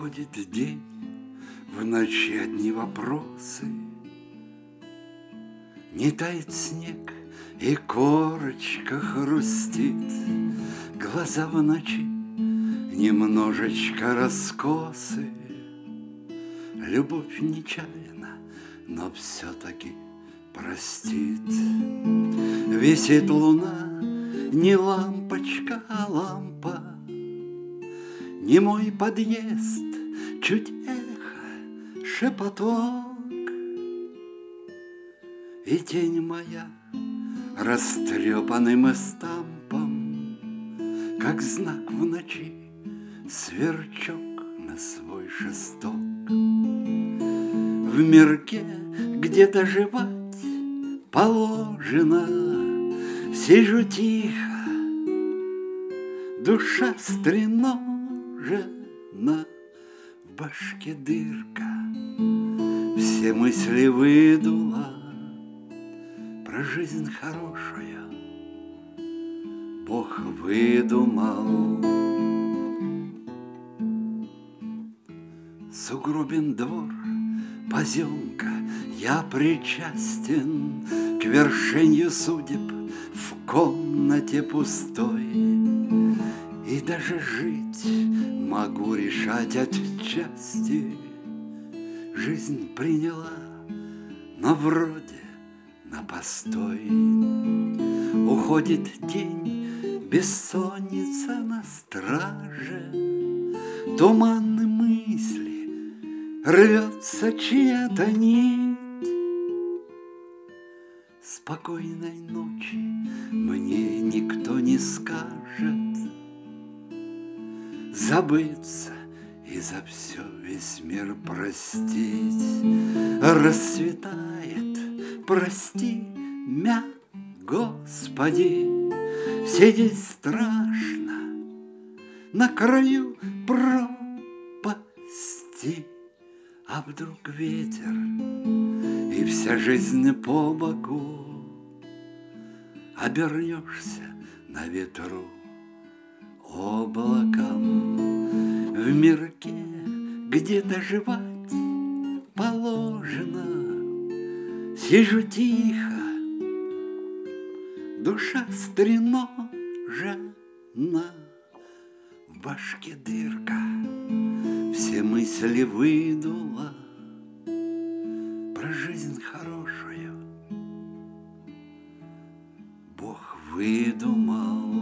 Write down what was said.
Уходит день, в ночи одни вопросы. Не тает снег, и корочка хрустит. Глаза в ночи немножечко раскосы. Любовь нечаянна, но все-таки простит. Висит луна, не лампочка, а лампа. Не мой подъезд, чуть эхо, шепоток. И тень моя растрепанным эстампом, как знак в ночи, сверчок на свой шесток. В мирке, где доживать положено, сижу тихо, душа стреножена, в башке дырка, все мысли выдула. Про жизнь хорошую Бог выдумал. Сугробен двор, поземка, я причастен к вершению судеб в комнате пустой. И даже жить могу решать отчасти. Жизнь приняла, но вроде на постой. Уходит день, бессонница на страже. Туманны мысли, рвется чья-то нить. Спокойной ночи мне никто не скажет. Забыться и за все весь мир простить. Расцветает, прости, мя, Господи. Сидеть страшно на краю пропасти. А вдруг ветер и вся жизнь по боку. Обернешься на ветру облаком. В мирке, где доживать положено, сижу тихо, душа стреножена, в башке дырка, все мысли выдула. Про жизнь хорошую Бог выдумал.